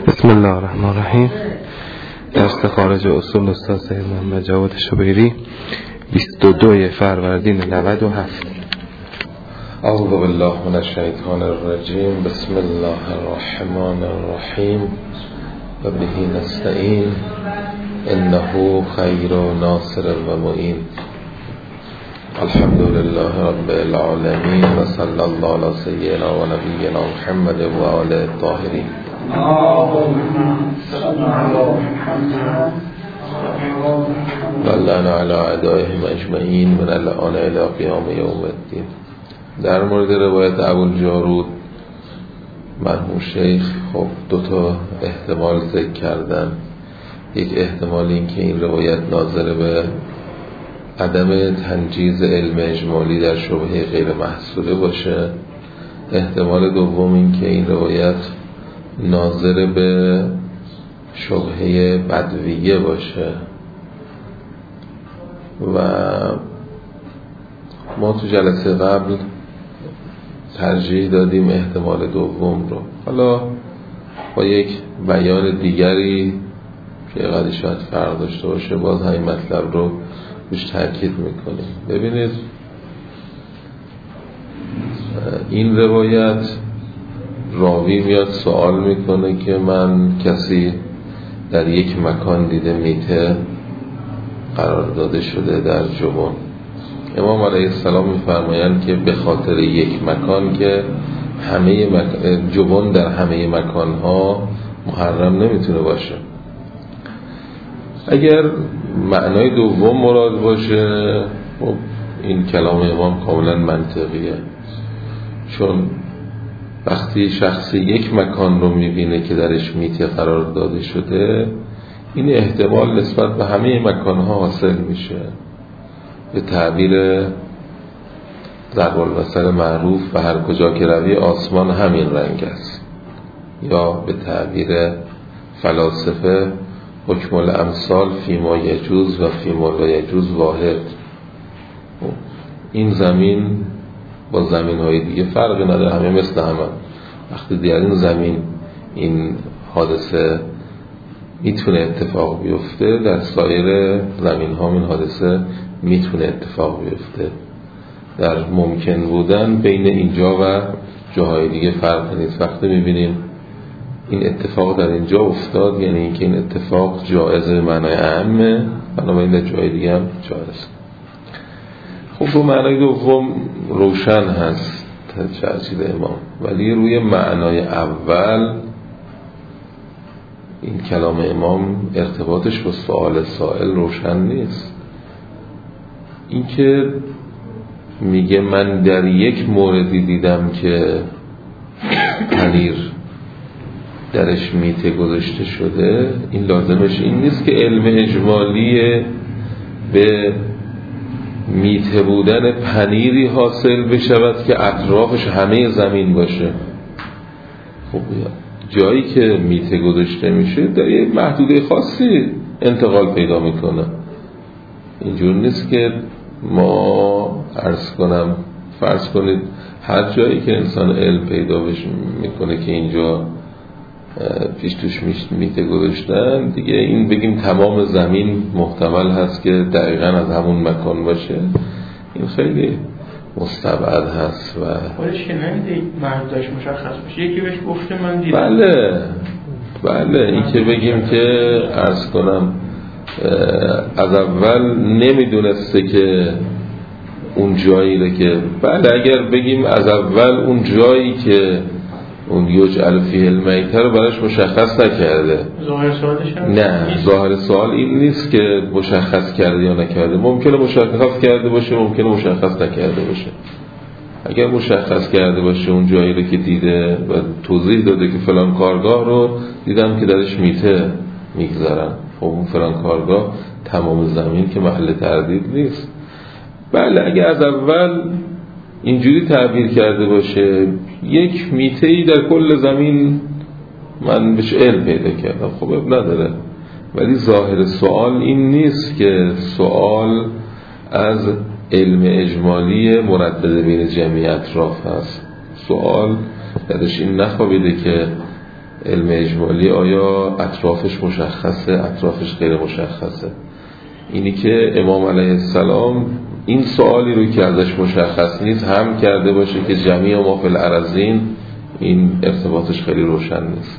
بسم الله الرحمن الرحیم. درس خارج اصول استاد سید محمد جواد شبیری 22 فروردین 97. اعوذ بالله من الشیطان الرجیم. بسم الله الرحمن الرحیم و به نستعین انه خیر ناصر و معین. الحمد لله رب العالمین و صلی الله علی سیدنا و نبینا محمد و آله الطاهرین. واللعن علی اعدائهم اجمعین من الآن الی قیام یوم الدین. در مورد روایت ابوالجارود مرحوم شیخ خب دو تا احتمال ذکر کردن. یک احتمال این که این روایت ناظر به عدم تنجیز علم اجمالی در شبهه غیر محصوله باشه. احتمال دوم این که این روایت ناظر به شبهه بدویه باشه و ما تو جلسه قبل ترجیح دادیم احتمال دوم رو. حالا با یک بیان دیگری که قدر شاید فرق داشته باشه باز همین مطلب رو روش تاکید میکنیم. ببینید این روایت راوی میاد سوال میکنه که من کسی در یک مکان دیده میته قرار داده شده در جبن. امام علیه السلام میفرمایند که به خاطر یک مکان که همه جبن در همه مکانها محرم نمیتونه باشه. اگر معنای دوم مراد باشه خب این کلام امام کاملا منطقیه، چون وقتی شخصی یک مکان رو میبینه که درش میته قرار داده شده این احتمال نسبت به همه مکانها حاصل میشه. به تعبیر ضرب المثل معروف و هر کجا که روی آسمان همین رنگ است، یا به تعبیر فلاسفه حکم الامثال فیما یجوز و فیما لا یجوز واحد. این زمین با زمین های دیگه فرقی نداره، همه مثل همه. وقتی در این زمین این حادثه میتونه اتفاق بیفته در سایر زمین ها این حادثه میتونه اتفاق بیفته. در ممکن بودن بین اینجا و جاهای دیگه فرق نیست. وقتی میبینیم این اتفاق در اینجا افتاد یعنی اینکه این اتفاق جایزه معنای عامه، بنابراین در جای دیگه هم جایز. خب رو معنای دوم روشن هست ترجیح امام، ولی روی معنای اول این کلام امام ارتباطش با سوال سائل روشن نیست. این که میگه من در یک موردی دیدم که پنیر درش میته گذاشته شده، این لازمش این نیست که علم اجمالی به میته بودن پنیری حاصل بشود که اطرافش همه زمین باشه. خب جایی که میته گذاشته میشه در یک محدوده خاصی انتقال پیدا میکنه. اینجور نیست که ما فرض کنید هر جایی که انسان علم پیدا میکنه که اینجا پیش توش میته گذاشتن دیگه این بگیم تمام زمین محتمل هست که دقیقاً از همون مکان باشه، این خیلی مستبعد هست و خودش که نمیده محدودش مشخص باشه. یکی بهش گفته من دیدم. بله این که بگیم که عرض کنم از اول نمیدونسته که اون جایی رو که بله اگر بگیم از اول اون جایی که اون یجعل فیه المیته رو براش مشخص نکرده. ظاهر سوالش هم نه، ظاهر سوال این نیست که مشخص کرده یا نکرده. ممکنه مشخص کرده باشه، ممکنه مشخص نکرده باشه. اگر مشخص کرده باشه اون جایی رو که دیده و توضیح داده که فلان کارگاه رو دیدم که درش میته میگذارن، خب اون فلان کارگاه تمام زمین که محل تردید نیست. بله اگر از اول اینجوری تعبیر کرده باشه یک میته‌ای در کل زمین من بهش علم پیدا کردم، خب نداره. ولی ظاهر سوال این نیست که سوال از علم اجمالی مردد بین جمعی اطراف هست. سوال درش این نخوابیده که علم اجمالی آیا اطرافش مشخصه، اطرافش غیر مشخصه؟ اینی که امام علیه السلام این سوالی رو که ازش مشخص نیست هم کرده باشه که جمیع ما فی الارضین، این ارتباطش خیلی روشن نیست.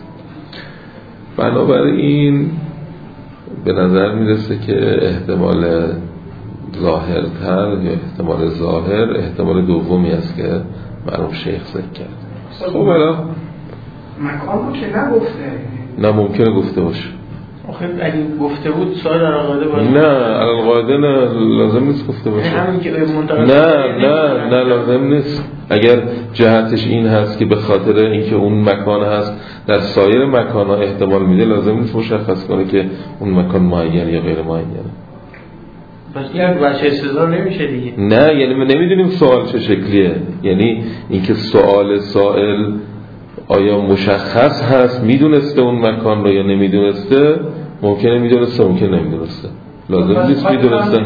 بنابراین به نظر میرسه که احتمال ظاهرتر یا احتمال ظاهر احتمال دومی است که مرحوم شیخ ذکر کرد. خب الان مکان رو که نگفته، نه ممکنه گفته باشه. آخه اگه گفته بود سوال القاعده باشه. نه القاعده نه لازم نیست گفته باشه. نه لازم نیست. اگر جهتش این هست که به خاطر اینکه اون مکان هست در سایر مکان‌ها احتمال میده، لازم نیست مشخص کنه که اون مکان معین یا غیر معینه. پس این وجه استدلال نمیشه دیگه. نه یعنی ما نمیدونیم سوال چه شکلیه. یعنی اینکه سائل آیا مشخص هست، میدونسته اون مکان رو یا نمیدونسته، ممکنه میدونسته ممکنه نمیدونسته، لازم نیست میدونسته.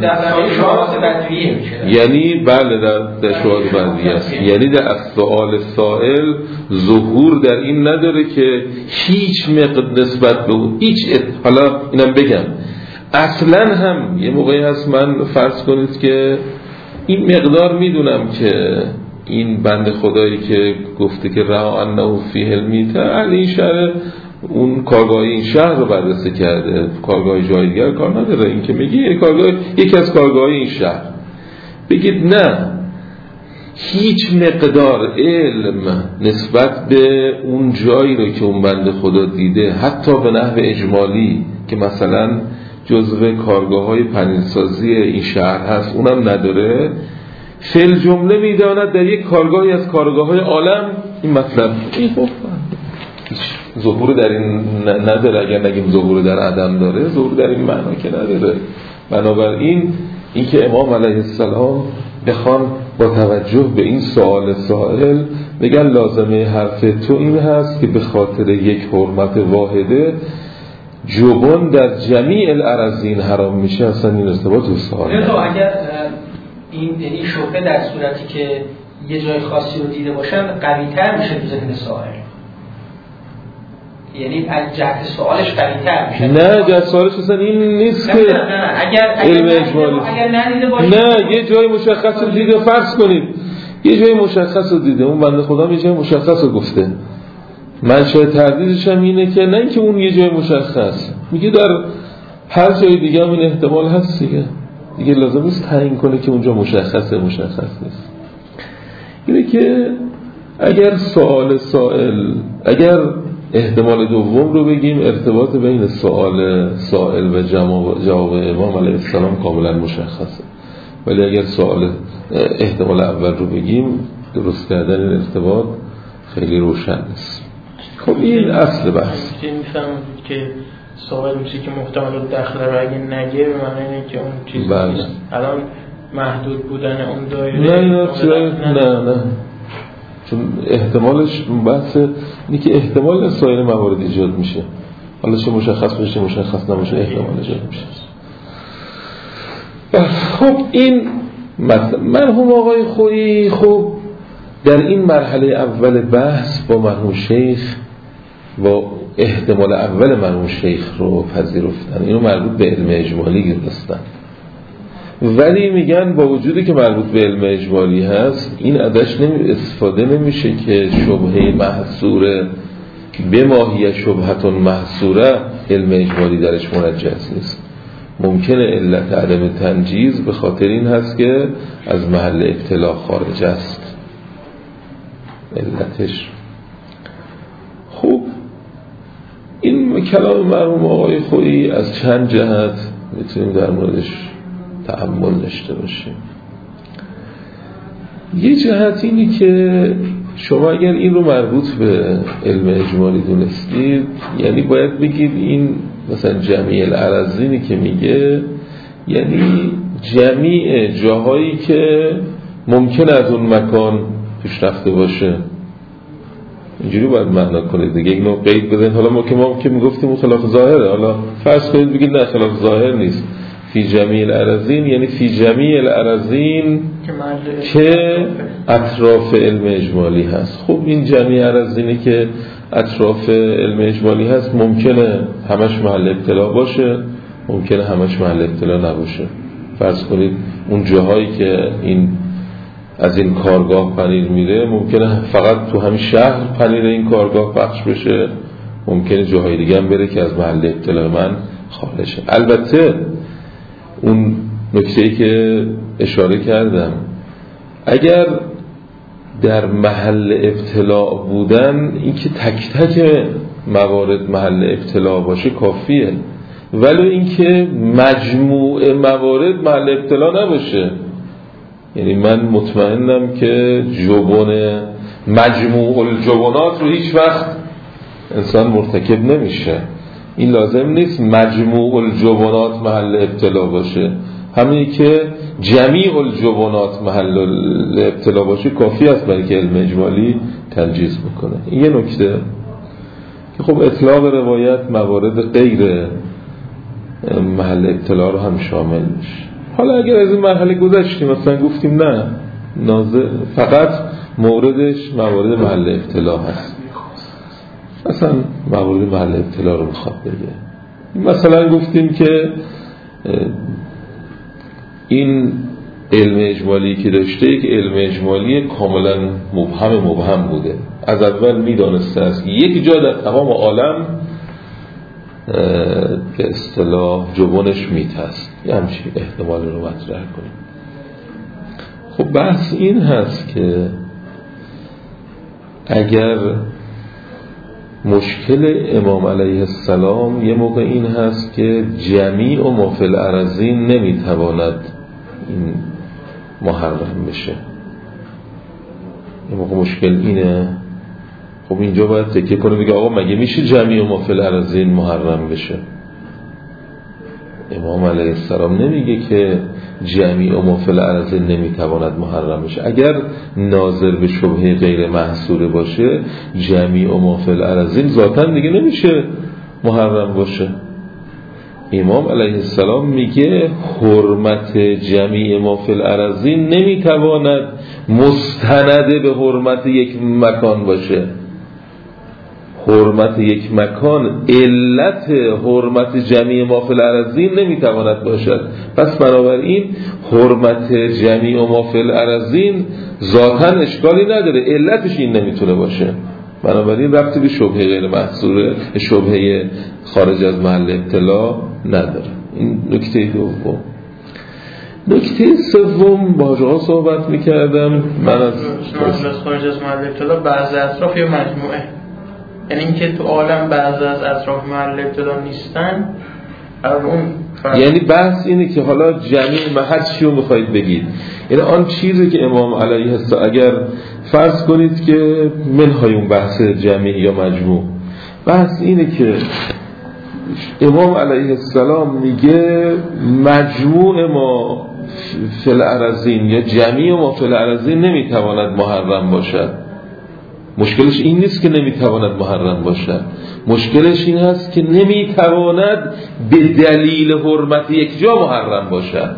یعنی بله در شواهد بدیهی است. یعنی در سؤال سائل ظهور در این نداره که هیچ نسبت به اون حالا اینم بگم اصلا هم یه موقعی هست من فرض کنید که این مقدار میدونم که این بنده خدایی که گفته که رها انه فیه المیت اهل این شهر، اون کارگاه این شهر رو بررسی کرده، کارگاه جای دیگر کار نداره. این که میگه یکی از کارگاه این شهر، بگید نه هیچ مقدار علم نسبت به اون جایی رو که اون بنده خدا دیده، حتی به نحو اجمالی که مثلا جزو کارگاه های پنیرسازی این شهر هست، اونم نداره، فل جمله میداند در یک کارگاهی از کارگاه های عالم این مطلب این ظهور در این نداره. اگر نگیم ظهور در عدم داره، ظهور در این معنا که نداره. بنابراین این که امام علیه السلام بخوان با توجه به این سؤال سائل بگن لازمه حرف تو این هست که به خاطر یک حرمت واحده جبن در جمیع الارضین حرام میشه، اصلا این ارتباط و سؤال اگر این شبهه در صورتی که یه جای خاصی رو دیده باشن قوی‌تر میشه تو ذهن سائل، یعنی از جهت سوالش قوی‌تر میشه. نه جهت سوالش اصلا این نیست که اگر ندیده باشه، نه یه جای مشخص رو دیده، فرض کنید یه جای مشخص رو دیده، اون بنده خدا یه جای مشخص رو گفته، منشأ تردیدش هم اینه که نه اینکه اون یه جای مشخص میگه در هر جای دیگه هم این احتمال هست دیگه لازم نیست تعیین کنه که اونجا مشخص نیست. اینه که اگر سائل اگر احتمال دوم رو بگیم، ارتباط بین سائل و جواب امام علیه السلام کاملا مشخصه، ولی اگر احتمال اول رو بگیم، درست کردن این ارتباط خیلی روشن نیست. خب این اصل بحث. میفهمید که سوال میشه که محتمل داخله رو اگه نگه به معنی اینه که اون چیز نیست. الان محدود بودن اون دایره نه چون احتمالش بحث اینه که احتمال سایر موارد ایجاد میشه، حالا چه مشخص بشه چه مشخص نباشه احتمال ایجاد میشه. خب این مرحوم آقای خویی خب در این مرحله اول بحث با مرحوم شیخ با احتمال اول مرحوم شیخ رو پذیرفتن، اینو مربوط به علم اجمالی گرفتن، ولی میگن با وجودی که مربوط به علم اجمالی هست این ازش استفاده نمیشه که شبهه محصوره به ماهیه شبهتون محصوره علم اجمالی درش منجز نیست. ممکنه علت عدم تنجیز به خاطر این هست که از محل ابتلا خارج است علتش. خوب این کلام مرحوم آقای خویی از چند جهت میتونیم در موردش تأمل داشته باشیم. یه جهت اینی که شما اگر این رو مربوط به علم اجمالی دونستید، یعنی باید بگید این مثلا جمیع الارضینی که میگه یعنی جمیع جاهایی که ممکن از اون مکان پیش رفته باشه، اینجوری باید معنا کنید دیگه. یک نوع قید بزنید. حالا ما که میگفتیم خلاف ظاهره، حالا فرض کنید بگید نه خلاف ظاهر نیست، فی جمیع الارضین یعنی فی جمیع الارضین که اطراف علم اجمالی هست. خب این جمیع الارضینی که اطراف علم اجمالی هست ممکنه همش محل ابتلا باشه، ممکنه همش محل ابتلا نباشه. فرض کنید اون جاهایی که این از این کارگاه پنیر میره ممکنه فقط تو همین شهر پنیر این کارگاه پخش بشه، ممکنه جاهای دیگه هم بره که از محل ابتلا من خارجه. البته اون نکته‌ای که اشاره کردم، اگر در محل ابتلا بودن این که تک تک موارد محل ابتلا باشه کافیه، ولی این که مجموع موارد محل ابتلا نباشه. یعنی من مطمئنم که جبن مجموع الجبنات رو هیچ وقت انسان مرتکب نمیشه. این لازم نیست مجموع الجبنات محل ابتلا باشه، همینی که جمیع الجبنات محل ابتلا باشه کافی است برای که علم اجمالی تنجیز بکنه. این یه نکته که خب اطلاق روایت موارد غیر محل ابتلا رو هم شامل میشه. حالا اگر از این مرحله گذشتیم مثلا گفتیم نه فقط موردش موارد محل ابتلا هست، مثلا موارد محل ابتلا رو میخواد بگه، مثلا گفتیم که این علم اجمالی که داشته یک علم اجمالی کاملا مبهم بوده، از اول میدانسته است که یک جا در تمام عالم به اصطلاح جبنش میت هست، یه همچین احتمال رو مطرح کنیم. خب بحث این هست که اگر مشکل امام علیه السلام یه موقع این هست که جمیع و ما فی الارضین نمیتواند این محرم بشه، یه موقع مشکل اینه، خب اینجا باید تکیه کنه بگه آقا مگه میشه جمیع و ما فی الارضین محرم بشه؟ امام علیه السلام نمیگه که جمیع و ما فی الارضین نمیتواند محرم بشه. اگر ناظر به شبهه غیر محصوره باشه جمیع و ما فی الارضین ذاتاً دیگه نمیشه محرم باشه. امام علیه السلام میگه حرمت جمیع ما فی الارضین نمیتواند مستند به حرمت یک مکان باشه. حرمت یک مکان علت حرمت جمیع ما فی الارضین نمیتواند باشد. پس بنابراین حرمت جمیع ما فی الارضین ذاتاً اشکالی نداره، علتش این نمیتونه باشه. بنابراین ربطی به شبهه غیر محصوره، شبهه خارج از محل ابتلا نداره. این نکته دوم. نکته سوم با جا صحبت میکردم من از خارج از محل ابتلا بعض اطراف یا مجموعه، یعنی اینکه تو عالم بعض از اطراف محل ابتلا نیستن. یعنی بحث اینه که حالا جمیع محل چی رو میخواید بگید؟ یعنی آن چیزی که امام علیه السلام اگر فرض کنید که منهای اون بحث جمیع یا مجموع، بحث اینه که امام علیه السلام میگه مجموع ما فی الارضین یا جمیع ما فی الارضین نمیتواند محرم باشد. مشکلش این نیست که نمیتواند محرم باشد، مشکلش این هست که نمیتواند به دلیل حرمت یک جا محرم باشد،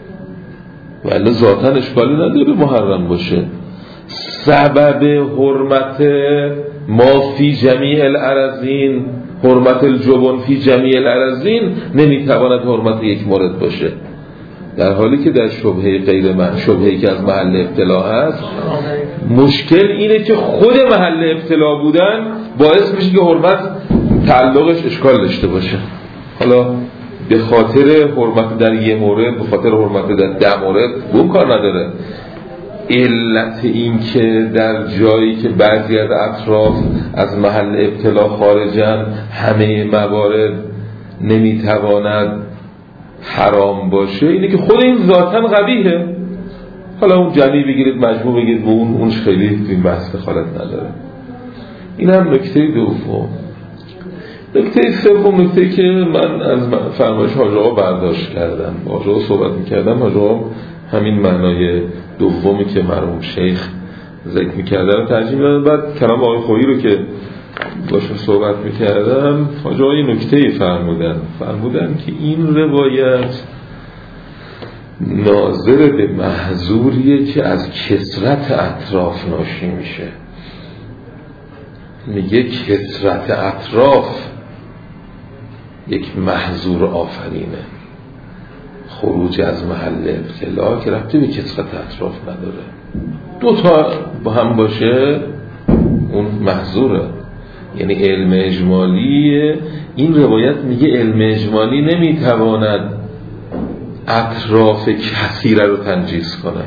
ولی ذاتاً اشکالی نداره محرم باشه. سبب حرمت ما فی جمیع الارضین، حرمت الجبن فی جمیع الارضین نمیتواند حرمت یک مورد باشه، در حالی که در شبهه غیر شبهه‌ای که از محل ابتلا هست مشکل اینه که خود محل ابتلا بودن باعث میشه که حرمت تعلقش اشکال داشته باشه. حالا به خاطر حرمت در یه مورد، به خاطر حرمت در 10 مورد اون کار نداره. علت این که در جایی که بعضی از اطراف از محل ابتلا خارجن همه موارد نمیتواند حرام باشه، اینه که خود این ذاتاً قبیحه. حالا اون جمعی بگیرید مجموع بگیرید و اونش خیلی این بحث دخالت نداره. این هم نکته دوم. نکته سوم، نکته که من از فرمایش حاج آقا برداشت کردم، حاج آقا صحبت میکردم، حاج آقا همین معنای دومی که مرحوم شیخ ذکر میکردن ترجمه دادن. بعد کلام آقای خویی رو که باشون صحبت میکردم حاج آقا یه نکته‌ای فرمودن که این روایت ناظر به محظوریه که از کثرت اطراف ناشی میشه. میگه کثرت اطراف یک محظور آفرینه. خروج از محل ابتلا که ربطی به کثرت اطراف نداره، دو تا با هم باشه اون محظوره. یعنی علم اجمالی، این روایت میگه علم اجمالی نمیتواند اطراف کثیره رو تنجیز کنه،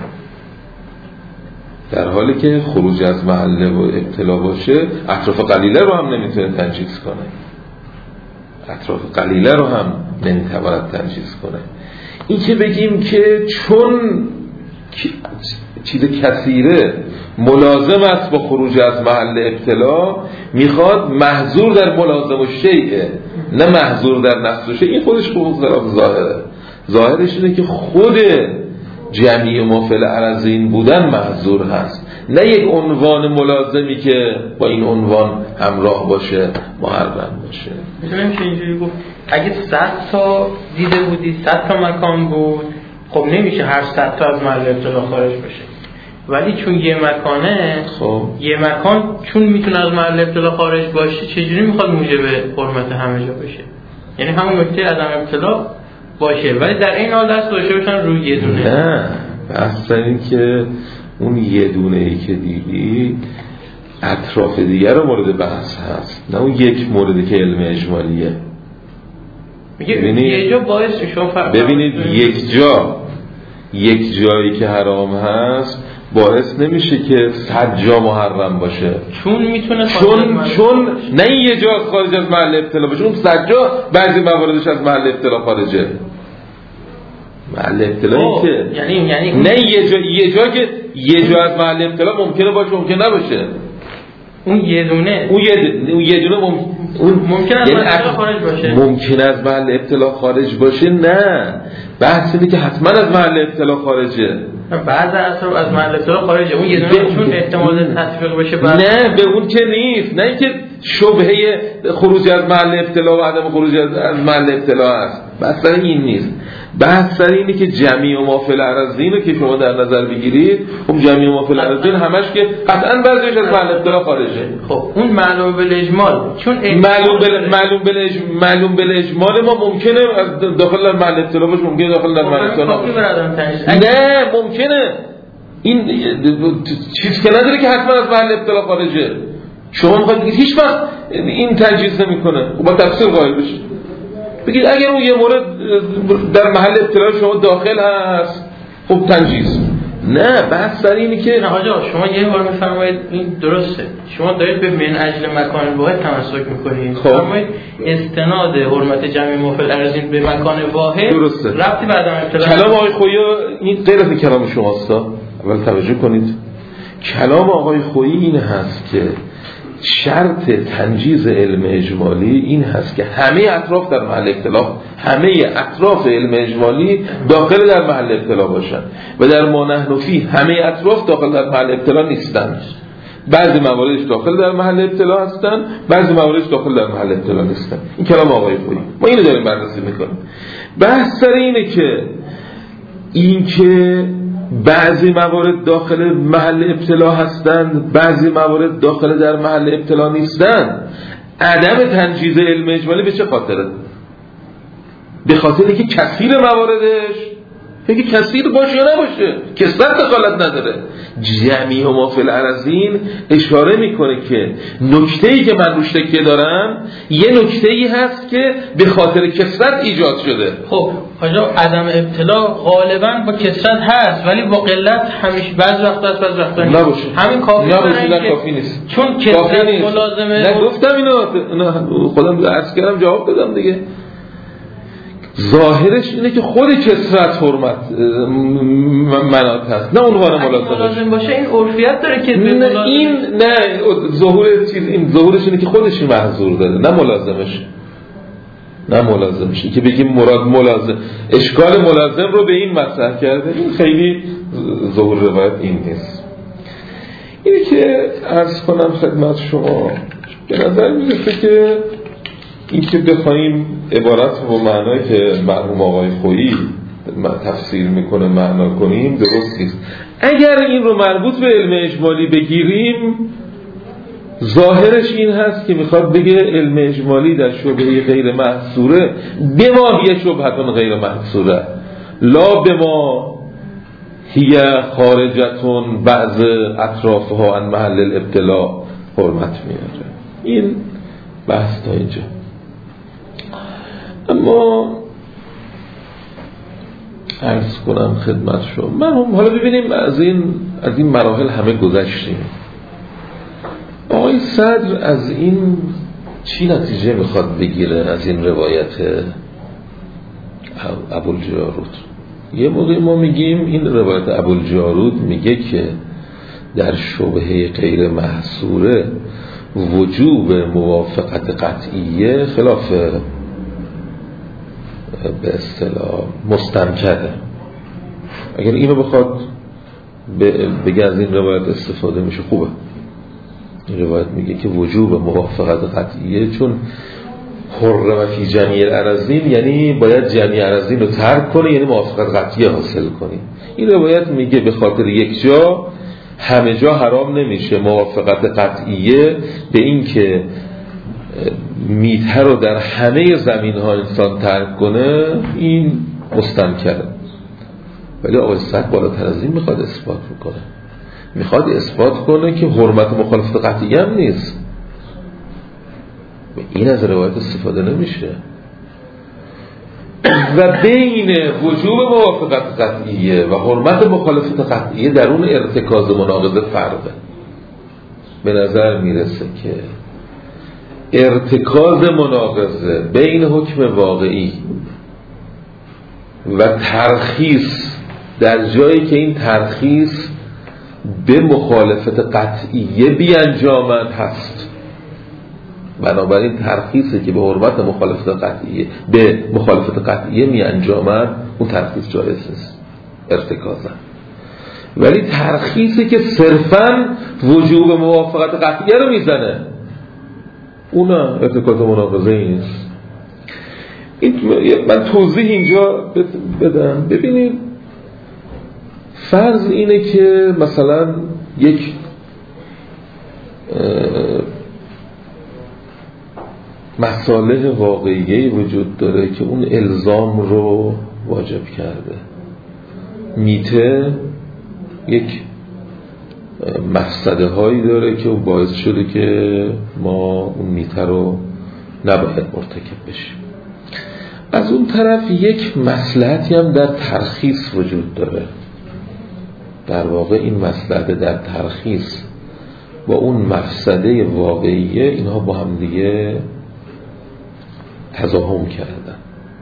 در حالی که خروج از محل ابتلا باشه اطراف قلیله رو هم نمیتونه تنجیز کنه، اطراف قلیله رو هم نمیتواند تنجیز کنه. این که بگیم که چون چیز کثیره ملازم است با خروج از محل ابتلا، میخواد محظور در ملازم و شیعه نه محظور در نفس و شیعه. این خودش خوب ظاهره، ظاهرش اینه که خود جمعی مفعل عرضین بودن محظور هست، نه یک عنوان ملازمی که با این عنوان همراه باشه محرم باشه. میتونیم که اینجوری گفت اگه 100 تا دیده بودی 100 تا مکان بود، خب نمیشه هر 100 تا از محل ابتلا خارج بشه، ولی چون یه مکانه، خب یه مکان چون میتونه از محل ابتلا خارج باشه، چجوری میخواد موجب حرمت همه جا بشه؟ یعنی همون نکته عدم ابتلا باشه ولی در این حال دست داشته باشن روی یه دونه. نه، بحث این که اون یه دونه ای که دیدی اطراف دیگر رو مورد بحث هست، نه اون یک موردی که علم اجمالیه. میگه یه جا باعث میشه ببینید یک جایی که حرام هست باعث نمیشه که 100 جا محرم باشه، چون میتونه چون نه این یه جا خارج از محل ابتلا باشه، اون 100 جا بعضی مواردش از محل ابتلا خارجه. محل ابتلا که یعنی نه یه جا که یه جا از محل ابتلا ممکنه باشه ممکنه نباشه، اون یه دونه ممکنه از محل ابتلا خارج باشه، ممکنه از محل ابتلا خارج باشه. نه، بحث اینه که حتما از محل ابتلا خارجه. بعض از محل ابتلا خارجه، اون یه دونه چون احتمال تطبیق بشه نه به اون که نیست، نه اینکه شبهه خروج از محل ابتلا و عدم خروج از محل ابتلا است. بحث این نیست، بحث اینه که جمعی و مافعل عرضین رو که شما در نظر بگیرید، خب جمعی و مافعل عرضین همش که قطعا بعضیش از محل ابتلا خارجه. خب اون معلوم بالاجمال، چون معلوم بالاجمال ما ممکنه داخل در محل ابتلا باشه، ممکنه داخل در محل ابتلا باشه. نه ممکنه، این چیز که نداره که حتما از محل ابتلا خارجه. شما میخواید بگید هیچ وقت این تنجیز نمیکنه، با تفسیر قائل بشید، بگید اگر اون یه مورد در محل ابتلا شما داخل هست خب تنجیز. نه، بحث سر اینه که نه آقا شما یه بار میفرمایید این درسته، شما دارید به من اجل مکان واحد تمسک میکنید، فرمایید استناد حرمت جمعی مفعل عرضین به مکان واحد درسته، ربطی به عدم ابتلا. کلام آقای خویی این غیر از کلام شماست، اول توجه کنید. کلام آقای خویی این هست که شرط تنجیز علم اجمالی این هست که همه اطراف در محل ابتلا، همه اطراف علم اجمالی داخل در محل ابتلا باشن و در ما نحن فیه همه اطراف داخل در محل ابتلا نیستند. بعضی مواردش داخل در محل ابتلا هستند، بعضی مواردش داخل در محل ابتلا نیستند. این کلام آقای خویی، ما اینو داریم بررسی میکنیم. بحث سر اینه که بعضی موارد داخل محل ابتلا هستند، بعضی موارد داخل در محل ابتلا نیستند. عدم تنجیز علم اجمالی به چه خاطره؟ به خاطر که کثیر مواردش که کثیر باشه یا نباشه، کثرت دخالت نداره. جمعی و مافعل عرضین اشاره میکنه که نکته‌ای که من روش تکیه دارم یه نکته‌ای هست که به خاطر کثرت ایجاد شده. خب حاجا عدم ابتلا غالبا با کثرت هست ولی با قلت همیشه بعض وقت هست بعض وقت نیست. نباشه. همین کافی نه کافی نیست. چون کثرت ملازمه. نه گفتم اینو خودم عرض کردم جواب دادم دیگه. ظاهرش اینه که خود کثرت حرمت منات هست، نه عنوان ملازم باشه. این عرفیت داره که این نه ظهورش اینه که خودش محظور داره، نه ملازمش. که بگیم مراد ملازم، اشکال ملازم رو به این مطرح کرده، این خیلی ظهور روایت این نیست. اینی که عرض کنم خدمت شما، به نظر میرسه که این که بخوایم عبارت و معنایی که مرحوم آقای خویی تفسیر میکنه معنا کنیم درست نیست. اگر این رو مربوط به علم اجمالی بگیریم ظاهرش این هست که میخواد بگه علم اجمالی در شبهه غیر محصوره بما هی شبهتون غیر محصوره لا بما هی خارجتون بعض اطرافها عن محل الابتلاء حرمت میاره. این بحث تا اینجا. اما عرض کنم خدمت شما من حالا ببینیم از این مراحل همه گذشتیم. آقای صدر از این چی نتیجه میخواد بگیره از این روایت ابوالجارود؟ یه موقع ما میگیم این روایت ابوالجارود میگه که در شبهه غیر محصوره وجوب موافقت قطعیه خلاف به اصطلاح مستنکره. اگر اینو بخواد بگه از این روایت استفاده میشه خوبه. این روایت میگه که وجوب موافقت قطعیه چون حرم فی جمیع الاراضین یعنی باید جمیع اراضین رو ترک کنه، یعنی موافقت قطعیه حاصل کنی. این روایت میگه به خاطر یک جا همه جا حرام نمیشه موافقت قطعیه به این که میته رو در همه زمین ها انسان ترک کنه این مستنکره. ولی آقای صدر بالاتر از این میخواد اثبات میکنه، میخواد اثبات کنه که حرمت مخالفت قطعیه هم نیست. این از روایت استفاده نمیشه و بین وجوب موافقت قطعیه و حرمت مخالفت قطعیه در اون ارتکاز مناقضه فرقه. به نظر میرسه که ارتکاز مناقضه بین حکم واقعی و ترخیص در جایی که این ترخیص به مخالفت قطعیه بیانجامد هست، بنابراین ترخیصی که به حرمت مخالفت قطعیه به مخالفت قطعیه می انجامد اون ترخیص جایز است ارتکازا. ولی ترخیصی که صرفاً وجوب موافقت قطعیه رو میزنه اون ارتکاز مناقضه نیست. من توضیح اینجا بدم. ببینید فرض اینه که مثلا یک مساله واقعی وجود داره که اون الزام رو واجب کرده. میته یک مفسده هایی داره که باعث شده که ما اون میته رو نباید مرتکب بشیم. از اون طرف یک مصلحتی هم در ترخیص وجود داره. در واقع این مصلحت در ترخیص با اون مفسده واقعیه اینها با هم دیگه تضاهم کردن.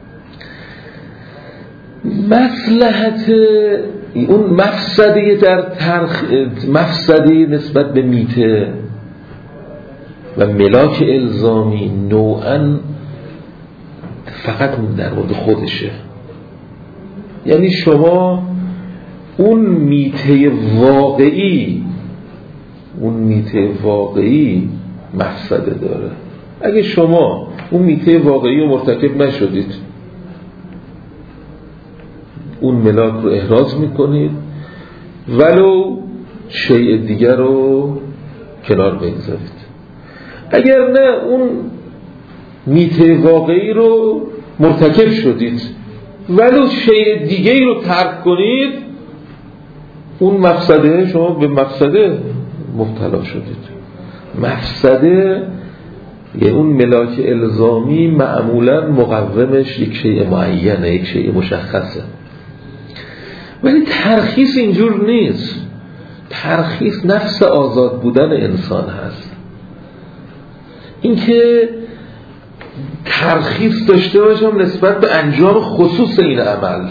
مصلحت اون مفسده در مفسده نسبت به میته و ملاک الزامی نوعاً فقط در مورد خودشه. یعنی شما اون میته واقعی مفسده داره. اگه شما اون میته واقعی رو مرتکب نشدید اون ملاک رو احراز میکنید ولو شیء دیگر رو کنار بگذارید. اگر نه اون میته واقعی رو مرتکب شدید ولو شیء دیگری رو ترک کنید اون مفسده شما به مفسده مبتلا شدید. مفسده یه اون ملاک الزامی معمولا مقومش یک شیء معینه، یک شیء مشخصه. ولی ترخیص اینجور نیست. ترخیص نفس آزاد بودن انسان هست. اینکه ترخیص داشته باشم نسبت به انجام خصوص این عمل.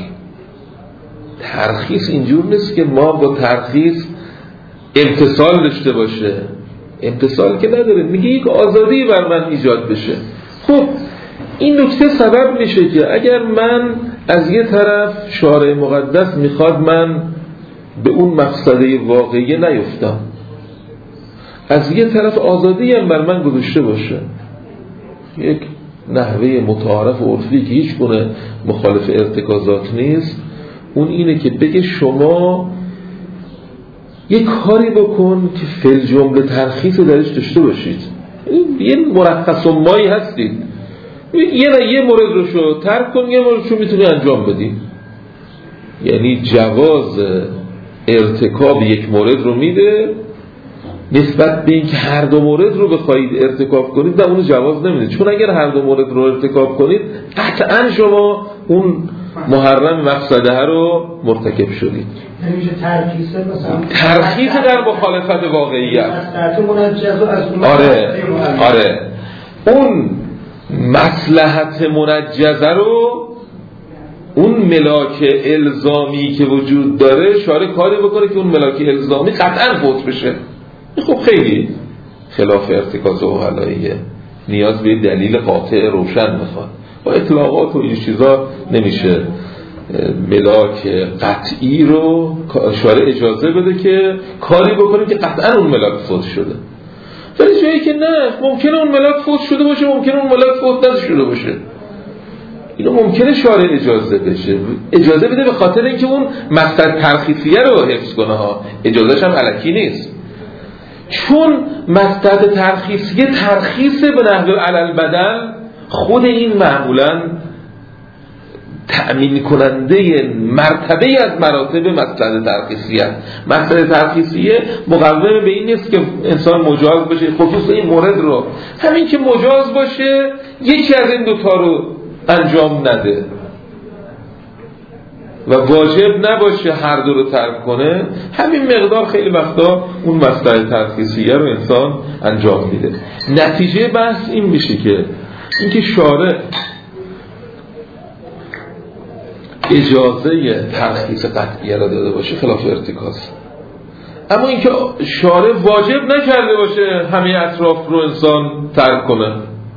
ترخیص اینجور نیست که ما با ترخیص امتصال داشته باشه. امتصال که نداره، میگه یک آزادی بر من ایجاد بشه. خب این نکته سبب میشه که اگر من از یه طرف شارع مقدس میخواد من به اون مفسده واقعی نیفتم، از یه طرف آزادی هم بر من گذاشته باشه. یک نحوه متعارف و عرفی که هیچ گونه مخالف ارتکازات نیست اون اینه که بگه شما یه کاری بکن که فی جمله ترخیص درش داشته باشید. یه مرخص مایی هستید، یه مورد رو شو ترک کن، یه مورد رو میتونی انجام بدی. یعنی جواز ارتکاب یک مورد رو میده نسبت به اینکه هر دو مورد رو بخواید ارتکاب کنید، نه اونو جواز نمیده. چون اگر هر دو مورد رو ارتکاب کنید قطعا شما اون محرم مفسده رو مرتکب شدید. نمیشه ترخیص مثلا ترخیص در مخالفت واقعیت. آره اون مصلحت منجزه رو، اون ملاک الزامی که وجود داره شارع کاری بکنه که اون ملاک الزامی قطعا فوت بشه. خب خیلی خلاف ارتکاز عقلاییه، نیاز به دلیل قاطع روشن میخواد. با اطلاقات و این چیزا نمیشه ملاک قطعی رو شارع اجازه بده که کاری بکنه که قطعا اون ملاک فوت شده. ولی جایی که نه، ممکنه اون ملاک فوت شده باشه، ممکنه اون ملاک فوت نشده باشه، اینو ممکنه شارع اجازه بده به خاطر اینکه اون مقصد ترخیصیه رو حفظ کنه ها. اجازهش هم الکی نیست، چون مقصد ترخیصیه ترخیص به نحو علل بدل، خود این معمولاً تأمین کننده مرتبه از مراتب مقصد ترخیصیه. مقصد ترخیصیه مقوم به این نیست که انسان مجاز بشه، خصوص این مورد رو همین که مجاز باشه یکی از این دوتا رو انجام نده و واجب نباشه هر دو رو ترک کنه، همین مقدار خیلی وقتا اون مقصد ترخیصیه رو انسان انجام میده. نتیجه بحث این میشه که اینکه شارع اجازه ترخیص قطعیه را داده باشه خلاف ارتکاز، اما اینکه شارع واجب نکرده باشه همه اطراف رو انسان ترک کنه.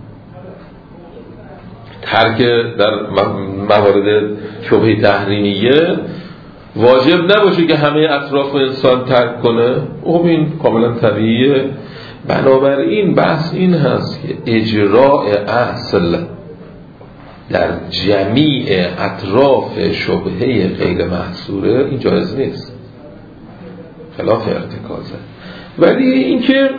ترک در موارد شبهه تحریمیه واجب نباشه که همه اطراف انسان ترک کنه، خب این کاملا طبیعیه. بنابراین بحث این هست که اجراء اصل در جمیع اطراف شبهه غیر محصوره این جایز نیست، خلاف ارتکازه. ولی اینکه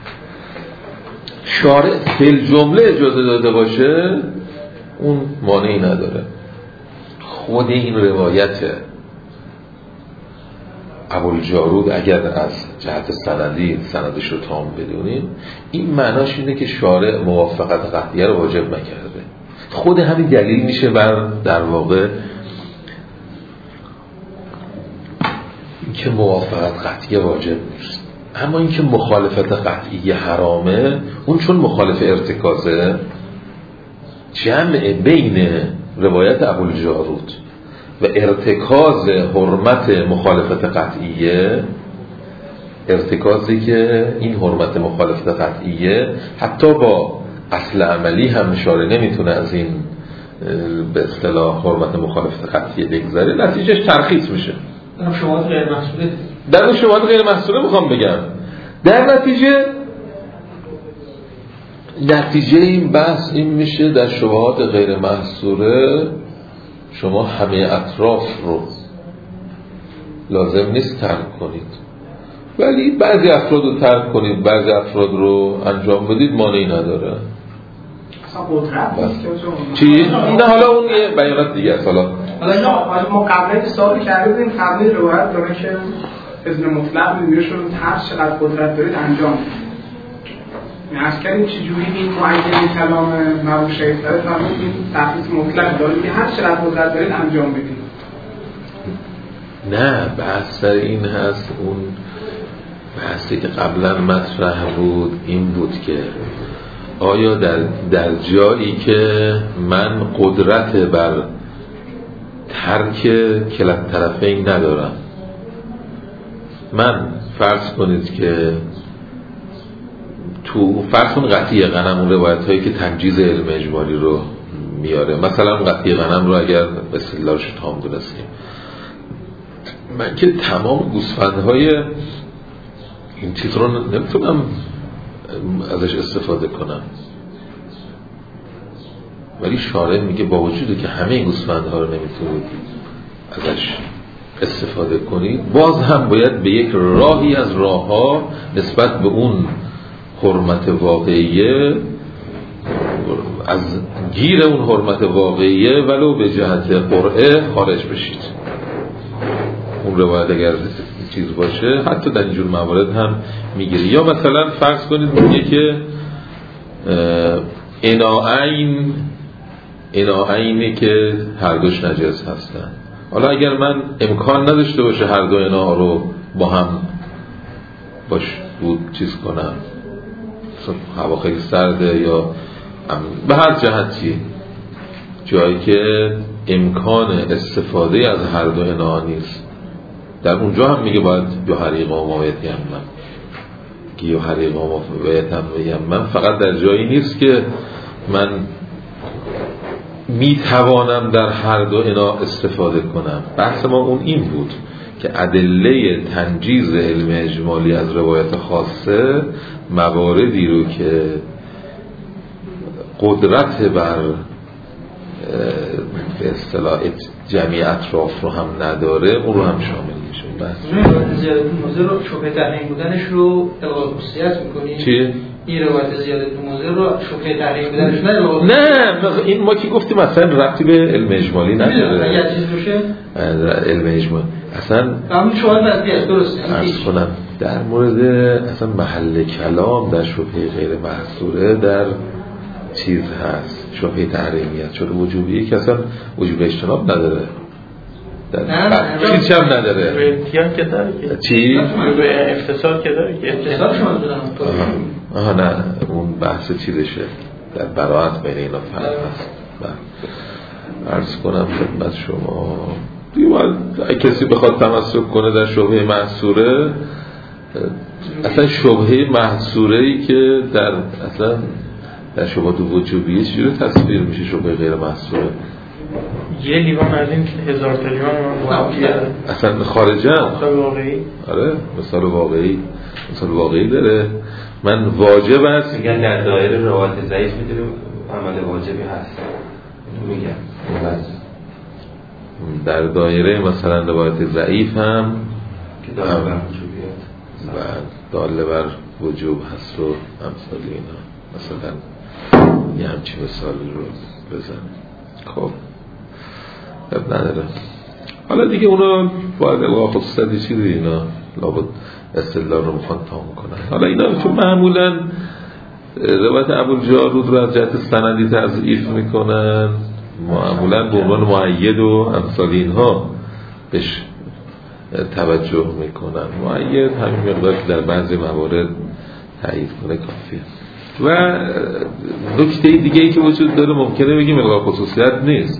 شارع فی الجمله اجازه داده باشه اون مانعی نداره. خود این روایت ابوالجارود اگر از جهت سندی سندش رو تام بدونیم، این معناش اینه که شارع موافقت قطعیه رو واجب نکرده. خود همین دلیل میشه بر در واقع اینکه موافقت قطعیه واجب نیست. اما اینکه مخالفت قطعیه حرامه، اون چون مخالف ارتکازه، جمع بین روایت ابوالجارود و ارتکاز حرمت مخالفت قطعیه، ارتکازی که این حرمت مخالفت قطعیه حتی با اصل عملی هم شارع نمیتونه از این به اصطلاح حرمت مخالفت قطعیه بگذره، نتیجهش ترخیص میشه. در شواهد غیر محصوله، در شواهد غیر محصوله میخوام بگم، در نتیجه این بحث این میشه در شواهد غیر محصوله شما همه اطراف رو لازم نیست ترک کنید، ولی بعضی افراد رو ترک کنید، بعضی افراد رو انجام بدید، مانعی نداره. چی؟ نه حالا اون یه بیانات دیگه است. حالا ما قبلی سوالی کرده بودیم، قبلی روایت داره که اذن مطلق میگیرشون هر چقدر قدرت دارید انجام بدید. از کردیم چجوری این معین کلام مرحوم شیخ داره فرمود این تخصیص مطلق داره که هر چقدر قدرت دارید انجام بدید. نه، بحث سر این هست، اون بحثی که قبلا مطرح بود این بود که آیا در جایی که من قدرت بر ترک کلا طرفین ندارم، من فرض کنید که تو فرض کن قطعی غنم، اون روایت هایی که تنجیز علم اجمالی رو میاره، مثلا قطعی غنم رو اگر اصطلاحش تام دونستیم، من که تمام گوسفندهای این چیز رو نمیتونم ازش استفاده کنم، ولی شارع میگه با وجودی که همه گوسفندها رو نمیتونید ازش استفاده کنید، باز هم باید به یک راهی از راهها نسبت به اون حرمت واقعیه، از گیر اون حرمت واقعیه ولو به جهت قرعه خارج بشید. اون روایت اگر چیز باشه حتی در اینجور موارد هم میگیره. یا مثلا فرض کنید میگه که اناعینی که هر دوش نجس هستن. حالا اگر من امکان نداشته باشه هر دو انا رو با هم بود چیز کنم، هوا خیلی سرده یا به هر جهتی جایی که امکان استفاده از هر دو انا نیست، در اونجا هم میگه باید یحرق ما یتیمم، که یحرق ما یتیمم فقط در جایی نیست که من میتوانم در هر دو انا استفاده کنم. بحث ما اون این بود که ادله تنجیز علم اجمالی از روایت خاصه مواردی رو که قدرت بر به اصطلاح جمعی اطراف رو هم نداره اون رو هم شامل میشه. بس زیادت موضع رو شبه تحریم بودنش رو الغاء خصوصیت میکنی؟ چی؟ این روایت زیادت موضع رو شبه تحریم بودنش نه این ما که گفتیم مثلا ربطی به علم اجمالی نداره. اگر چیز باشه علم اجمالی اصلا همون شواهد نزدی است، درسته؟ عرض کنم در مورد اصلا محل کلام در شبهه غیر محصوره در چیز هست، شبهه تحریمیت شده وجوبیه که اصلا وجوب اجتناب نداره، چیز هم نداره، به امتیان که داره که چی؟ به افتساد که داره که افتساد شما دادم نه اون بحث چیزشه در براعت بین اینا فرق هست. عرض کنم خدمت شما دیگه باید کسی بخواد تمسک کنه در شبهه محصوره، اصلا شبهه محصوره‌ای که در اصلا در شبهات وجوبیه چجوری تصویر میشه شبهه غیر محصوره؟ یه لیوان از این 1000 تا لیوان اصلا خارجه مثال واقعی. آره مثال واقعی داره. من واجب است میگن در دایره روایت ضعیف میدونیم عمل واجبی هست، میگن در دایره مثلا روایت ضعیف هم که داله بر وجوبیت و داله بر وجوب هست و امثال اینا، مثلا یه همچی مثالی رو بزن. خب نداره. حالا دیگه اونا باید الغاء خصوصیت چیزی اینا لابد استدلال رو میخوان تمام کنن. حالا اینا چون معمولا روایت ابوالجارود رو از جهت سندی تضعیف میکنن، معمولا به عنوان مؤید و امثال اینها بهش توجه میکنن. مؤید همین مقدار که در بعضی موارد تایید کنه کافیه. و نکته دیگه ای که وجود داره ممکنه بگیم الغاء خصوصیت نیست،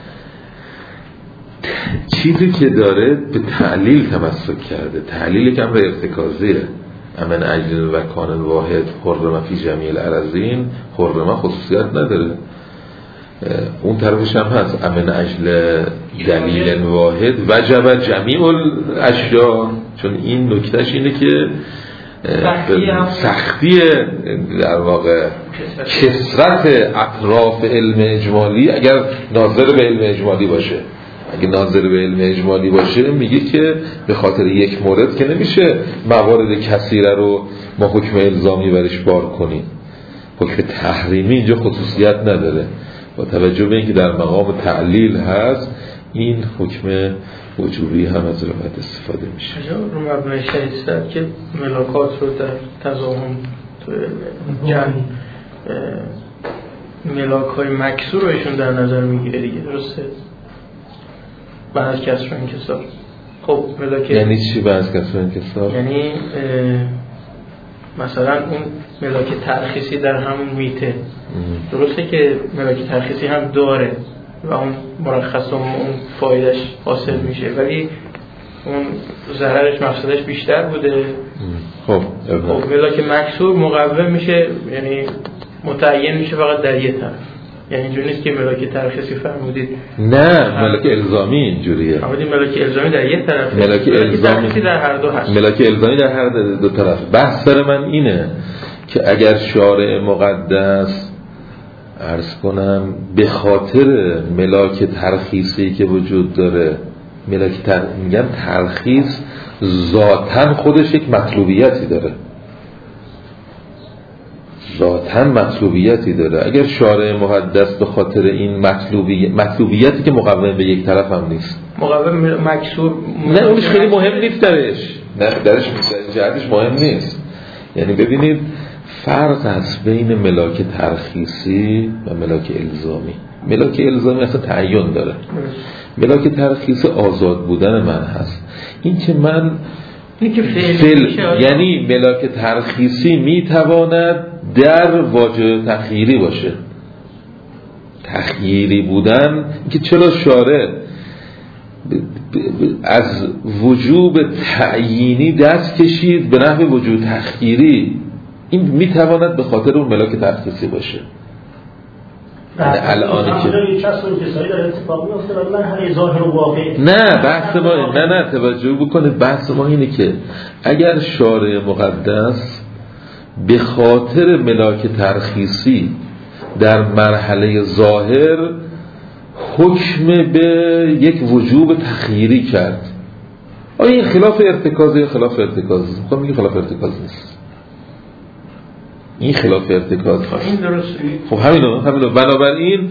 چیزی که داره به تعلیل تمسک کرده، تعلیل که امر ارتکازیه. امن اجل و کان واحد حرمه فی جمیع الاراضین، حرمه خصوصیت نداره. اون طرفش هم هست امن اجل دلیل واحد وجب جمیع الاشیاء، چون این نکتهش اینه که سختی در واقع کثرت اطراف علم اجمالی اگر ناظر به علم اجمالی باشه، اگه ناظر به علم اجمالی باشه میگه که به خاطر یک مورد که نمیشه موارد کثیره رو ما حکم الزامی برش بار کنیم. حکم تحریمی اینجا خصوصیت نداره، با توجه به اینکه در مقام تعلیل هست این حکم وجوبی هم از روایت استفاده میشه. رو مبنای شهیستر که ملاکات رو در تضاهم تو جمع ملاک های مکسور رو ایشون در نظر میگیره دیگه، درسته؟ بعد کسر و انکسار. خب ملاک یعنی چی بعد کسر و انکسار؟ یعنی مثلا اون ملاک ترخیصی در همون میته، درسته که ملاک ترخیصی هم داره و اون مرخص و اون فایدهش حاصل میشه، ولی اون ضررش مفسدش بیشتر بوده. خب ملاک مکسور مقوم میشه، یعنی متعین میشه فقط در یه طرف. یعنی اینجوری نیست که ملاک ترخیصی فرمودید، نه ملاک الزامی اینجوریه. فرمودید ملاک الزامی در یه طرف، ملاک الزامی در هر دو هست. ملاک الزامی در هر دو طرف. بحث سر من اینه که اگر شارع مقدس عرض کنم به خاطر ملاک ترخیصی که وجود داره میگم تلخیص ذاتاً خودش یک مطلوبیتی داره، ذاتاً مطلوبیتی داره. اگر شارع مقدس به خاطر این مطلوبیتی که مقوم به یک طرف هم نیست، مقوم مکسور، نه اونش خیلی مهم نیست درش جهتش مهم نیست. یعنی ببینید فرق هست بین ملاک ترخیصی و ملاک الزامی. ملاک الزامی اصلا تعین داره، ملاک ترخیصی آزاد بودن من هست. این که من یعنی ملاک ترخیصی میتواند در واجه تخییری باشه. تخییری بودن که چرا شارع از وجوب تعیینی دست کشید به نحو وجوب تخییری، این میتواند به خاطر اون ملاک ترخیصی باشه. الان که نه بحث ما نه توجه بکنید، بحث ما اینه که اگر شارع مقدس به خاطر ملاک ترخیصی در مرحله ظاهر حکم به یک وجوب تخییری کرد، آیا این خلاف ارتکاز یا خلاف ارتکاز؟ خب میگه خلاف ارتکاز نیست، این خلاف ارتکاز هست. این درست. خب همینو بنابراین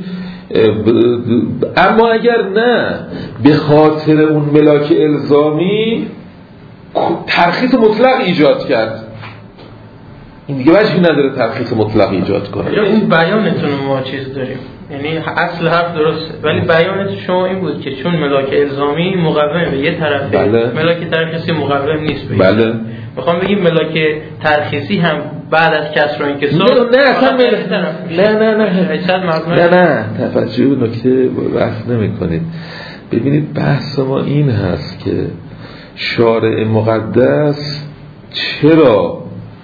اما اگر نه به خاطر اون ملاک الزامی ترخیص مطلق ایجاد کرد، این دیگه وجهی نداره ترخیص مطلق ایجاد کنه. یا این بیانتون ما چیز داریم، یعنی اصل حرف درسته ولی بیانت شما این بود که چون ملاک الزامی مقوم به یه طرفه، بله. ملاک ترخیصی مقوم نیست به بله. میخوام بگیم ملاک ترخیصی هم بعد از کسر و انکسار نه توجه به نکته بحث نمی کنید. ببینید بحث ما این هست که شارع مقدس چرا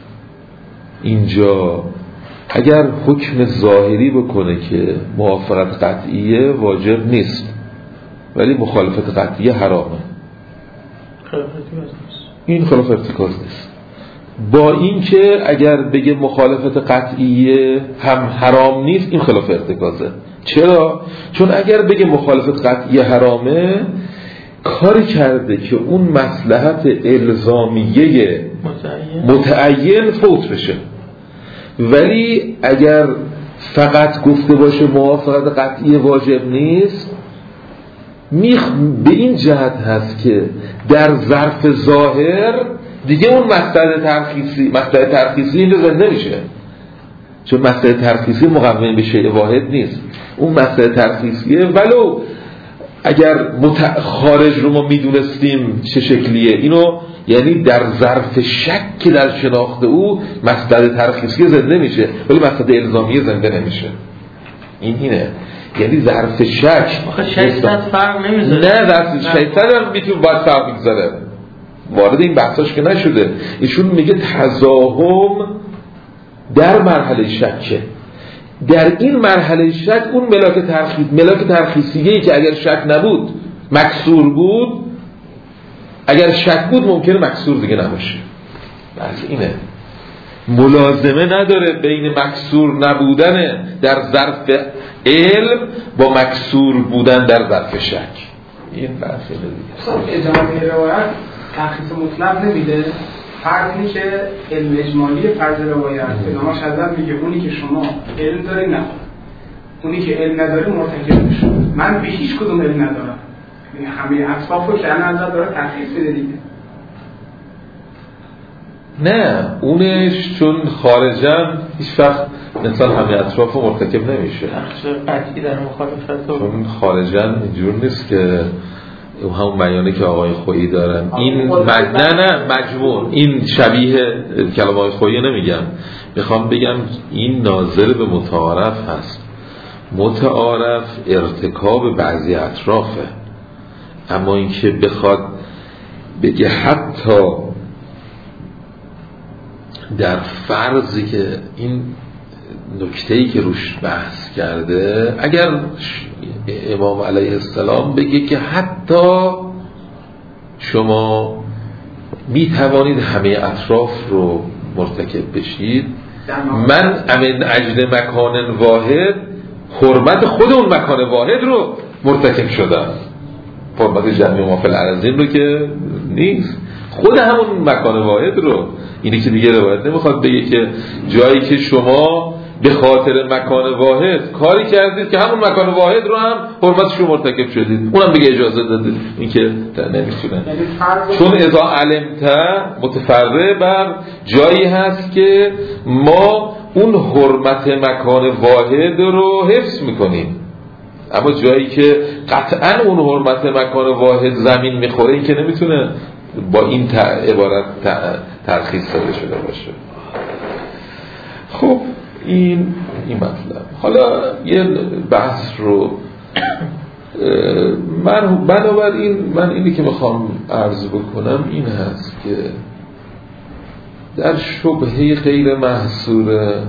اینجا اگر حکم ظاهری بکنه که موافقت قطعیه واجب نیست ولی مخالفت قطعیه حرامه، این خلاف ارتکاز نیست، با این که اگر بگه مخالفت قطعیه هم حرام نیست این خلاف ارتکازه. چرا؟ چون اگر بگه مخالفت قطعیه حرامه کاری کرده که اون مصلحت الزامیه متعین فوت بشه، ولی اگر فقط گفته باشه موافقت قطعی واجب نیست به این جهت هست که در ظرف ظاهر دیگه اون مصلحت ترخیصی اینجا زنده میشه، چون مصلحت ترخیصی مقوم به شیء واحد نیست، اون مصلحت ترخیصیه ولو اگر خارج رو ما میدونستیم چه شکلیه، اینو یعنی در ظرف شک که در شناخت او مصلحت ترخیصی زنده میشه ولی مصلحت الزامی زنده نمیشه. اینه یعنی ظرف شک. آخه 600 فرق نمیذاره. نه ظرف 600 هم میتونه باید فرق بگذاره، وارد این بحثاش که نشده. ایشون میگه تضاهم در مرحله شکه، در این مرحله شک اون ملاک ترخیصیه‌ای که اگر شک نبود مکسور بود، اگر شک بود ممکنه مکسور دیگه نباشه. بس اینه ملازمه نداره بین مکسور نبودن در ظرف علم با مکسور بودن در ظرف شک. این بحث دیگه. اجمالی روایت ترخیص مطلق نمیده، فرض اینه که علم اجمالی فرض روایت علماش حضرت میگه اونی که شما علم داری نه، اونی که علم نداری مرتکب میشه. من به هیچ کدوم علم ندارم، یعنی همه اطرافو که حضرت داره ترخیص بده دیگه. نه اونش چون خارجن هیچ وقت انسان همه اطرافو مرتکب نمیشه، قطعی در مخالفت چون خارجن اینجور نیست که همون بیانه که آقای خویی دارن این مجموع این شبیه کلام آقای خویی نمیگم، میخوام بگم این ناظر به متعارف هست. متعارف ارتکاب بعضی اطرافه، اما اینکه بخواد بگه حتی در فرضی که این نکته‌ای که روش بحث کرده، اگر امام علیه السلام بگه که حتی شما می توانید همه اطراف رو مرتکب بشید، من من اجل مکان واحد حرمت خود اون مکان واحد رو مرتکب شدم. حرمت جمعی ما فی الارضین رو که نیست، خود همون مکان واحد رو. اینی که دیگه روایت نمیخواد بگه که جایی که شما به خاطر مکان واحد کاری کردید که همون مکان واحد رو هم حرمتش رو مرتکب شدید، اونم دیگه اجازه دادید. این که نمیتونه، چون اذا علمت متفرع بر جایی هست که ما اون حرمت مکان واحد رو حفظ میکنیم، اما جایی که قطعا اون حرمت مکان واحد زمین میخوره، این که نمیتونه با این عبارت ترخیص داده شده باشه. خب این مطلب. حالا یه بحث رو بنابراین من اینی که میخوام عرض بکنم این هست که در شبهه غیر محصوره،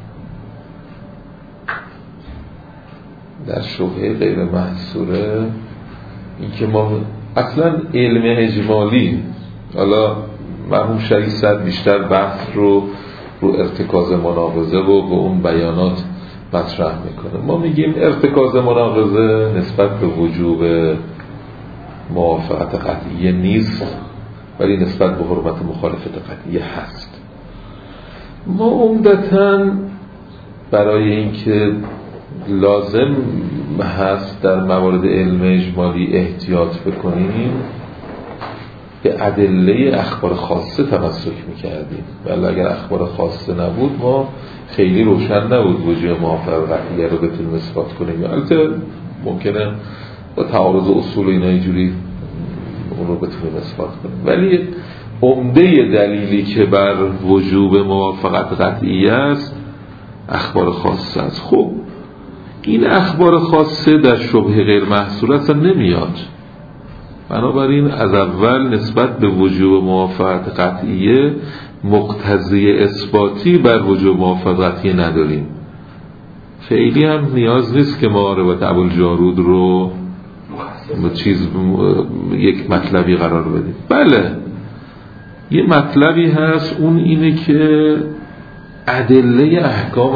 این که ما اصلا علم اجمالی، حالا مرحوم شریف صد بیشتر بحث رو ارتکاز مناقضه و به اون بیانات مطرح میکنه. ما میگیم ارتکاز مناقضه نسبت به وجوب موافقت قطعیه نیست، ولی نسبت به حرمت مخالفت قطعیه هست. ما عمدتاً برای اینکه لازم هست در موارد علم اجمالی احتیاط بکنیم به ادله اخبار خاصه تمسک میکردیم، ولی اگر اخبار خاصه نبود ما خیلی روشن نبود وجوه موافقت قطعیه رو بتونیم اثبات کنیم. البته ممکنه با تعارض اصول اینا اینجوری اون رو بتونیم اثبات کنیم، ولی عمده دلیلی که بر وجوب موافقت قطعیه است اخبار خاصه است. خب این اخبار خاصه در شبهه غیر محصور اصلا نمیاد، بنابراین از اول نسبت به وجوب موافقت قطعیه مقتضی اثباتی بر وجوب موافقت قطعیه نداریم. خیلی هم نیاز نیست که ما روایت ابوالجارود رو یک مطلبی قرار بدیم. بله یه مطلبی هست، اون اینه که ادله احکام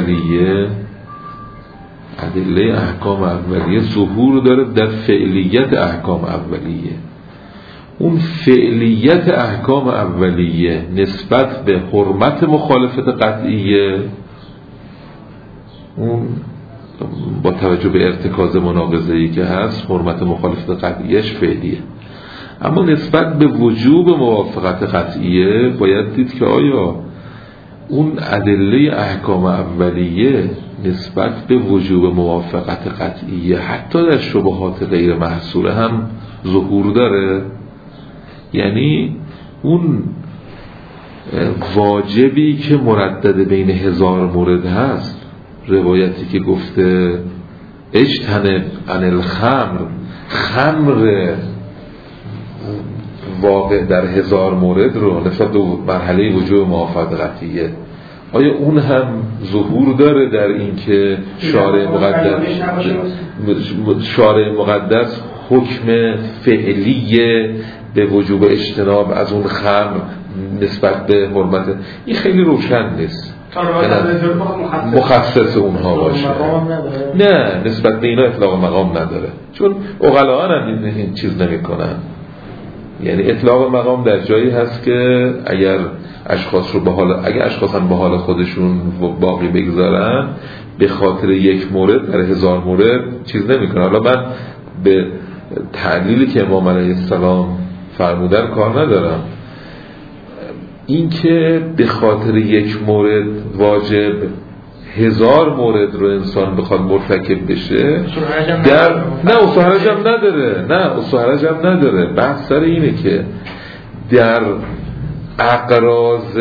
اولیه ظهور داره در فعلیت احکام اولیه. اون فعلیت احکام اولیه نسبت به حرمت مخالفت قطعیه، اون با توجه به ارتکاز مناقضه‌ای که هست حرمت مخالفت قطعیهش فعلیه، اما نسبت به وجوب موافقت قطعیه باید دید که آیا اون ادله احکام اولیه نسبت به وجوب موافقت قطعیه حتی در شبهات غیر محصوره هم ظهور داره. یعنی اون واجبی که مردد بین 1000 مورد هست، روایتی که گفته اجتنب عن الخمر، خمر واقع در 1000 مورد رو نسبت به مرحله وجوب موافقت قطعیه، آیا اون هم ظهور داره در این که شارع مقدس حکم فعلی به وجوب اجتناب از اون خمر نسبت به حرمت؟ این خیلی روشن نیست، مخصص اونها باشه. نه، نسبت به اینا اطلاق مقام نداره، چون عقلاء هم این چیز نمی کنن. یعنی اطلاق مقام در جایی هست که اگر اشخاص رو اگر اشخاص هم به حال خودشون باقی بگذارن به خاطر یک مورد در 1000 مورد چیز نمی کنن. حالا من به تعلیلی که امام علیه السلام فرمودن کار ندارم، این که به خاطر یک مورد واجب 1000 مورد رو انسان بخواد مرتکب بشه نه اصول حرج هم نداره. بحث سر اینه که در اقراض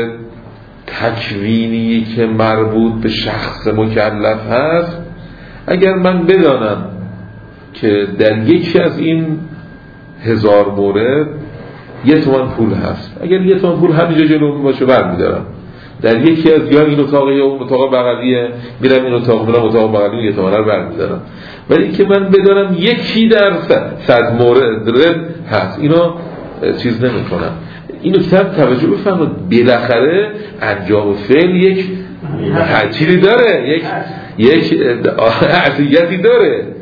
تکوینی که مربوط به شخص مکلف هست، اگر من بدانم که در یکی از این 1000 مورد 1 تومن پول هست، اگر 1 تومن پول همینجا جلوم باشه برمیدارم، در یکی از یا این اتاق یا اون اتاق بغلیه میرم این اتاق میرم اتاق بغلی 1 تومن رو برمیدارم. ولی اینکه من بدانم یکی در 100 مورد هست، اینو چیز نمی کنم. اینو کتاب توجه بفرمایید، بالاخره انجام فعل یک چیزی داره، یک عطیتی داره.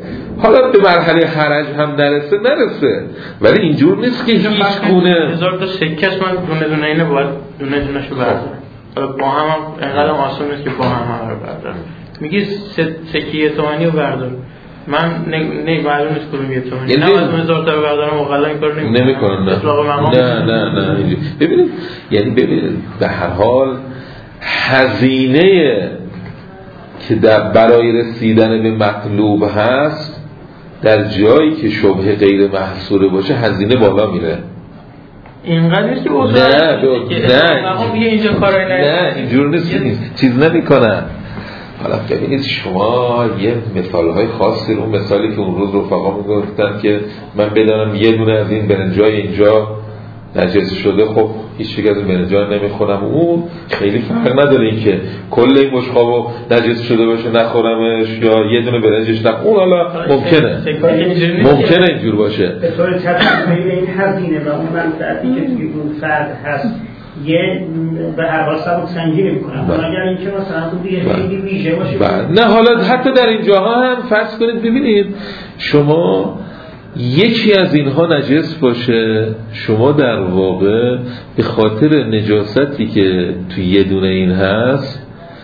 حالا به مرحله حرج هم نرسه، ولی اینجور نیست که هیچ گونه هزار تا سکه است، من دونه اینه باید دونه دونه‌شو بردارم. حالا با هم انقدر آسون نیست که با هم رو بردارم. میگی سکه تومانی رو بردار، من معلوم نیست کدوم یه تومانی، نه از 1000 تا بردارم مقلا این کارو نمیکنن. نه ببینید، یعنی ببینید به هر حال هزینه که برای رسیدن به مطلوب هست در جایی که شبهه غیر محصوره باشه هزینه بالا میره. اینقدر نیست که اینجا کارایی نه اینجور نیست، چیز نمیکنن. حالا ببینید شما یه مثالهای خاصی رو، مثالی که اون روز رفقا میگفتن که من بدانم یه دونه از این برنجای اینجا نجس شده، خب هیچ یک از این برنجا نمیخورم، اون خیلی فرق نداره این که کل این بشقابو نجس شده باشه نخورمش یا یه دونه برنجش اون حالا ممکنه اینجور باشه. به طور تطبیقی این هزینه و اون منفعتی که توی اون فرد هست یه به هر حال سبک سنجی میکنم. اگر این که مثلا تو دیگه خیلی ویژه باشه نه، حالا حتی در این جاها هم فرض کنید ببینید شما یکی از اینها نجس باشه، شما در واقع به خاطر نجاستی که توی یه دونه این هست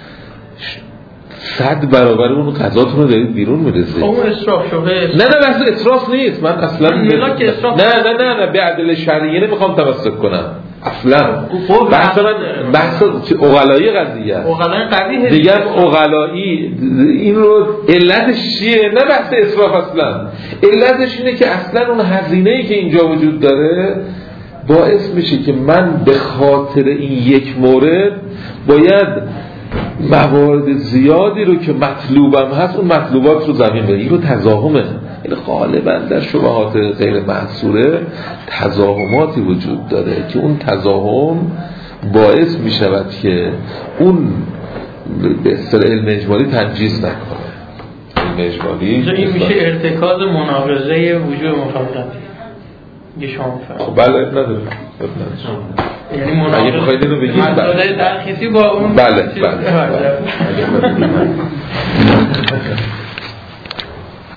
100 برابر اون غذاتون رو دارید بیرون می‌ریزید. اون اسراف شده. نه بحث اسراف نیست، من اصلا نه به عدل شرعیه نمیخوام تمسک کنم اصلا. بحث عقلایی قضیه دیگه، عقلایی این رو علتش چیه؟ نه بحث اسراف، اصلا علتش اینه که اصلا اون هزینه‌ای که اینجا وجود داره باعث میشه که من به خاطر این یک مورد باید موارد زیادی رو که مطلوبم هست اون مطلوبات رو زمین بگیره. این رو تضاهمه. این غالبا در شبهات غیر محصوره تضاهماتی وجود داره که اون تضاهم باعث می شود که اون به اصطلاح علم اجمالی تنجیز نکنه. علم اجمالی این میشه ارتکاز مناقضه وجود مفرد. خب بله نداره. یعنی مناقضه بخواید اینو بگید مسئله ترخیصی با اون بله